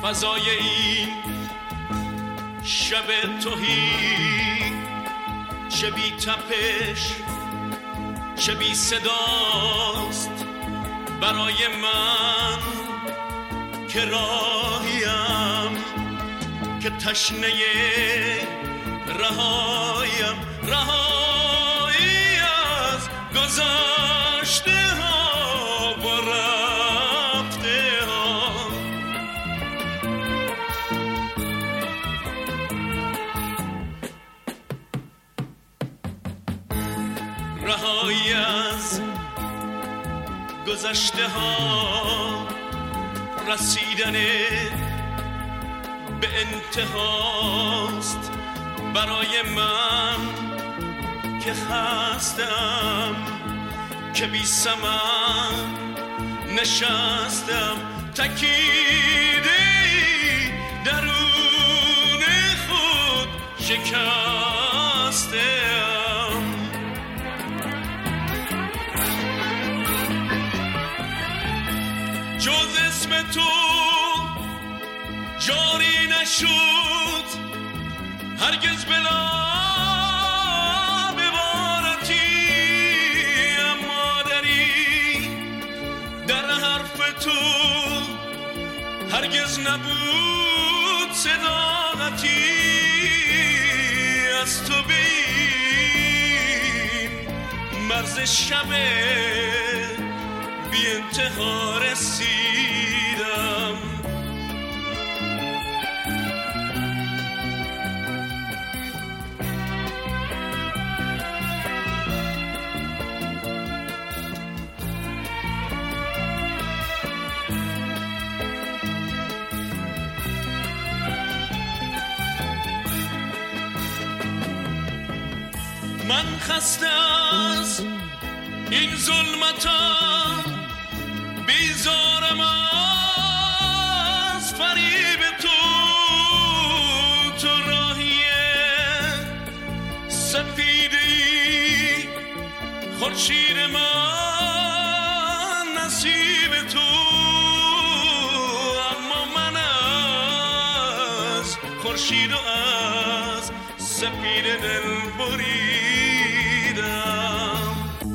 فضای این شب تهی چه بی تپش چه بی صداست برای من که راهیم که تشنه رهایم رهایی از گذشته ها و رفته ها رهایی از گذشته ها رسیدن به انتهاست برای من که خستم که بی ثمر نشستم تکیده درون خود شکستم جز اسم تو جاری نشد هرگز بلا ببارتی اما در حرف تو هرگز نبود صداقتی از تو به این مرز شب بی انتها رسیدم من خسته از این ظلمتم بیزارم از فریب تو راهی سفیدی خورشید من نصیب تو اما من از خورشید و از سفید دل بریدم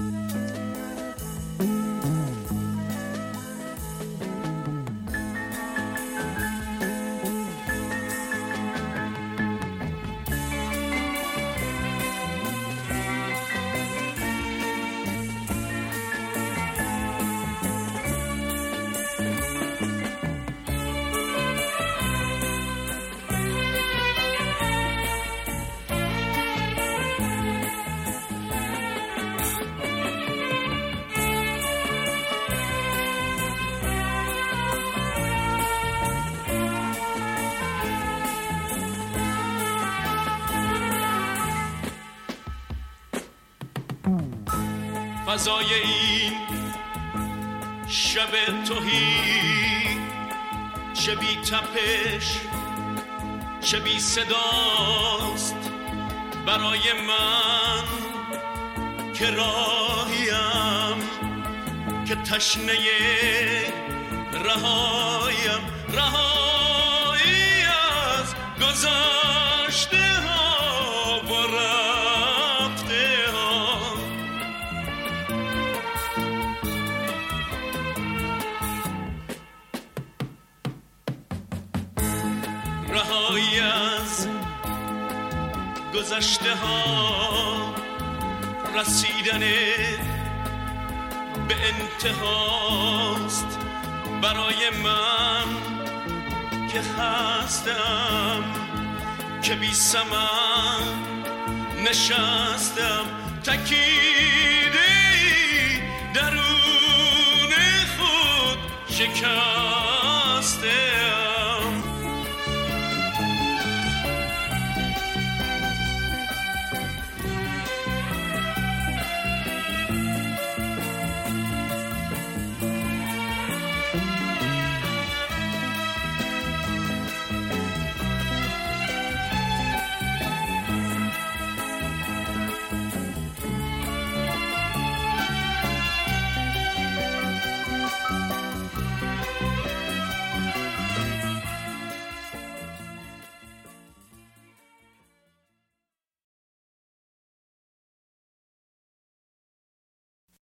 فضای این شب تهی چه بی تپش چه بی صداست برای من که راهیم که تشنه رهایم رهایی از گذشته ها و رفته ها رهایی از گذشته ها رسیدن به انتهاست برای من که خستم که بی ثمر نشستم تکیده